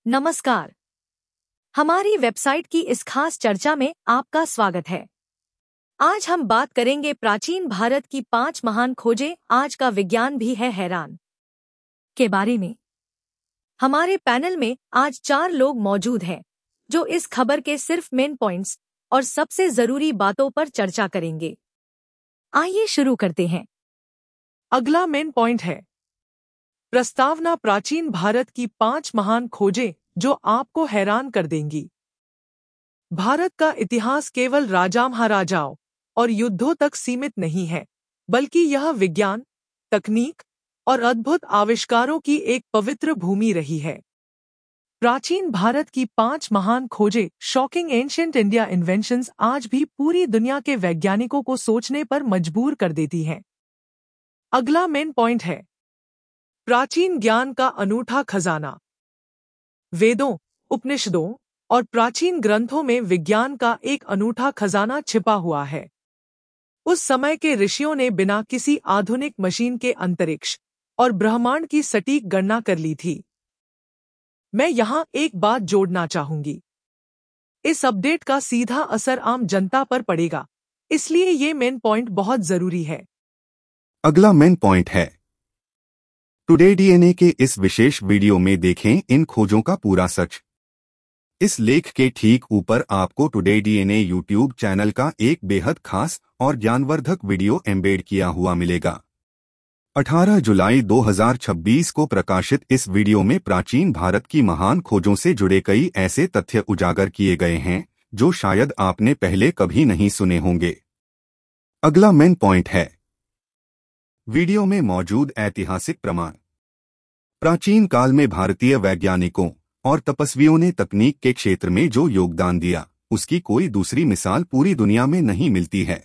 नमस्कार। हमारी वेबसाइट की इस खास चर्चा में आपका स्वागत है। आज हम बात करेंगे प्राचीन भारत की 5 महान खोजें, आज का विज्ञान भी है हैरान, के बारे में। हमारे पैनल में आज 4 लोग मौजूद हैं जो इस खबर के सिर्फ मेन पॉइंट्स और सबसे जरूरी बातों पर चर्चा करेंगे। आइए शुरू करते हैं। अगला मेन पॉइंट है प्रस्तावना, प्राचीन भारत की 5 महान खोजें जो आपको हैरान कर देंगी। भारत का इतिहास केवल राजा महाराजाओं और युद्धों तक सीमित नहीं है, बल्कि यह विज्ञान, तकनीक और अद्भुत आविष्कारों की एक पवित्र भूमि रही है। प्राचीन भारत की 5 महान खोजें, शॉकिंग एंशिएंट इंडिया इन्वेंशंस, आज भी पूरी दुनिया के वैज्ञानिकों को सोचने पर मजबूर कर देती हैं। अगला मेन पॉइंट है प्राचीन ज्ञान का अनूठा खजाना। वेदों, उपनिषदों और प्राचीन ग्रंथों में विज्ञान का एक अनूठा खजाना छिपा हुआ है। उस समय के ऋषियों ने बिना किसी आधुनिक मशीन के अंतरिक्ष और ब्रह्मांड की सटीक गणना कर ली थी। मैं यहाँ एक बात जोड़ना चाहूंगी। इस अपडेट का सीधा असर आम जनता पर पड़ेगा, इसलिए ये मेन पॉइंट बहुत जरूरी है। अगला मेन पॉइंट है टुडे डीएनए के इस विशेष वीडियो में देखें इन खोजों का पूरा सच। इस लेख के ठीक ऊपर आपको टुडे डीएनए यूट्यूब चैनल का एक बेहद खास और ज्ञानवर्धक वीडियो एम्बेड किया हुआ मिलेगा। 18 जुलाई 2026 को प्रकाशित इस वीडियो में प्राचीन भारत की महान खोजों से जुड़े कई ऐसे तथ्य उजागर किए गए हैं जो शायद आपने पहले कभी नहीं सुने होंगे। अगला मेन पॉइंट है वीडियो में मौजूद ऐतिहासिक प्रमाण। प्राचीन काल में भारतीय वैज्ञानिकों और तपस्वियों ने तकनीक के क्षेत्र में जो योगदान दिया, उसकी कोई दूसरी मिसाल पूरी दुनिया में नहीं मिलती है।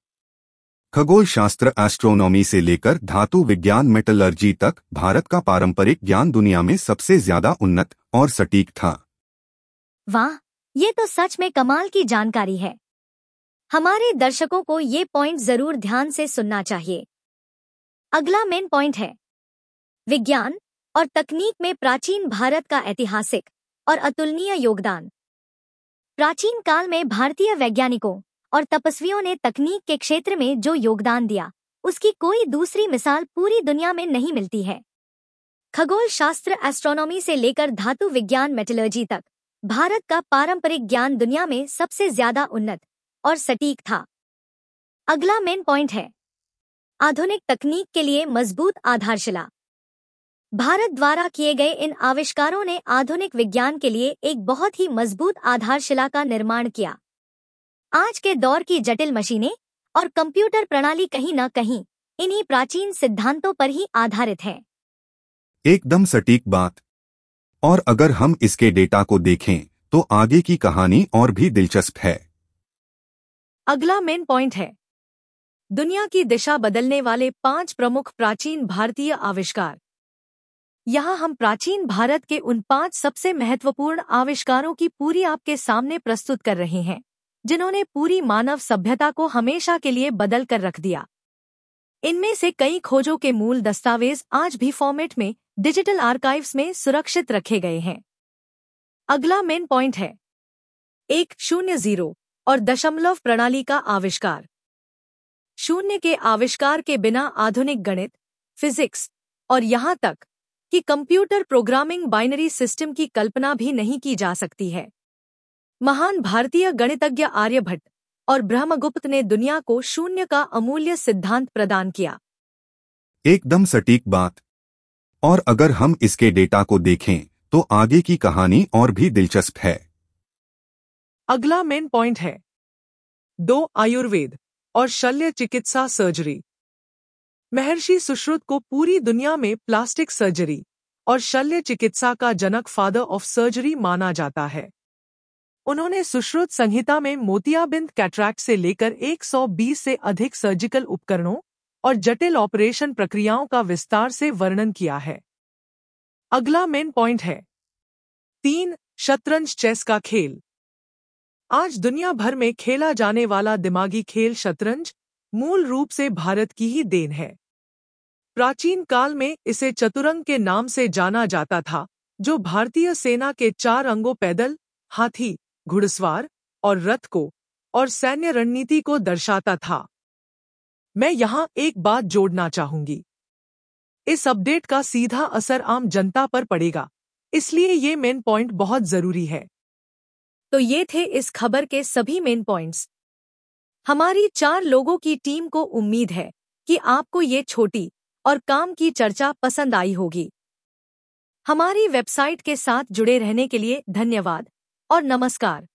खगोल शास्त्र, एस्ट्रोनॉमी से लेकर धातु विज्ञान, मेटलर्जी तक भारत का पारंपरिक ज्ञान दुनिया में सबसे ज्यादा उन्नत और सटीक था। वाह, ये तो सच में कमाल की जानकारी है। हमारे दर्शकों को ये पॉइंट जरूर ध्यान से सुनना चाहिए। अगला मेन पॉइंट है विज्ञान और तकनीक में प्राचीन भारत का ऐतिहासिक और अतुलनीय योगदान। प्राचीन काल में भारतीय वैज्ञानिकों और तपस्वियों ने तकनीक के क्षेत्र में जो योगदान दिया, उसकी कोई दूसरी मिसाल पूरी दुनिया में नहीं मिलती है। खगोल शास्त्र, एस्ट्रोनॉमी से लेकर धातु विज्ञान, मेटलर्जी तक भारत का पारंपरिक ज्ञान दुनिया में सबसे ज्यादा उन्नत और सटीक था। अगला मेन पॉइंट है आधुनिक तकनीक के लिए मजबूत आधारशिला। भारत द्वारा किए गए इन आविष्कारों ने आधुनिक विज्ञान के लिए एक बहुत ही मजबूत आधारशिला का निर्माण किया। आज के दौर की जटिल मशीनें और कंप्यूटर प्रणाली कहीं न कहीं इन्हीं प्राचीन सिद्धांतों पर ही आधारित है। एकदम सटीक बात। और अगर हम इसके डेटा को देखें तो आगे की कहानी और भी दिलचस्प है। अगला मेन पॉइंट है दुनिया की दिशा बदलने वाले 5 प्रमुख प्राचीन भारतीय आविष्कार। यहाँ हम प्राचीन भारत के उन 5 सबसे महत्वपूर्ण आविष्कारों की पूरी आपके सामने प्रस्तुत कर रहे हैं, जिन्होंने पूरी मानव सभ्यता को हमेशा के लिए बदल कर रख दिया। इनमें से कई खोजों के मूल दस्तावेज आज भी फॉर्मेट में डिजिटल आर्काइव्स में सुरक्षित रखे गए हैं। अगला मेन पॉइंट है 1-0 और दशमलव प्रणाली का आविष्कार। शून्य के आविष्कार के बिना आधुनिक गणित, फिजिक्स और यहाँ तक कि कंप्यूटर प्रोग्रामिंग, बाइनरी सिस्टम की कल्पना भी नहीं की जा सकती है। महान भारतीय गणितज्ञ आर्यभट्ट और ब्रह्मगुप्त ने दुनिया को शून्य का अमूल्य सिद्धांत प्रदान किया। एकदम सटीक बात। और अगर हम इसके डेटा को देखें तो आगे की कहानी और भी दिलचस्प है। अगला मेन पॉइंट है 2 आयुर्वेद और शल्य चिकित्सा सर्जरी। महर्षि सुश्रुत को पूरी दुनिया में प्लास्टिक सर्जरी और शल्य चिकित्सा का जनक, फादर ऑफ सर्जरी माना जाता है। उन्होंने सुश्रुत संहिता में मोतियाबिंद कैटरैक्ट से लेकर 120 से अधिक सर्जिकल उपकरणों और जटिल ऑपरेशन प्रक्रियाओं का विस्तार से वर्णन किया है। अगला मेन पॉइंट है 3 शतरंज, चेस का खेल। आज दुनिया भर में खेला जाने वाला दिमागी खेल शतरंज मूल रूप से भारत की ही देन है। प्राचीन काल में इसे चतुरंग के नाम से जाना जाता था, जो भारतीय सेना के 4 अंगों पैदल, हाथी, घुड़सवार और रथ को और सैन्य रणनीति को दर्शाता था। मैं यहाँ एक बात जोड़ना चाहूंगी। इस अपडेट का सीधा असर आम जनता पर पड़ेगा, इसलिए ये मेन पॉइंट बहुत जरूरी है। तो ये थे इस खबर के सभी मेन पॉइंट्स। हमारी 4 लोगों की टीम को उम्मीद है कि आपको ये छोटी और काम की चर्चा पसंद आई होगी। हमारी वेबसाइट के साथ जुड़े रहने के लिए धन्यवाद और नमस्कार।